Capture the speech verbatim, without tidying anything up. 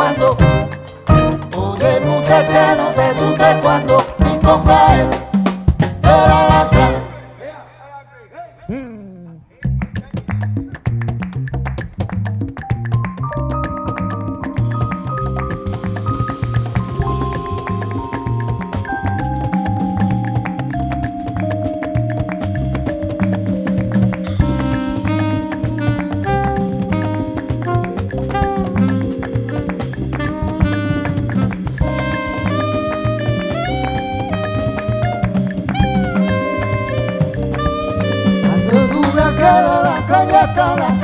cuando. Oye muchacha, no te asustes cuando mi compadre te la lata. Cuando tú veas que la lacra ya está la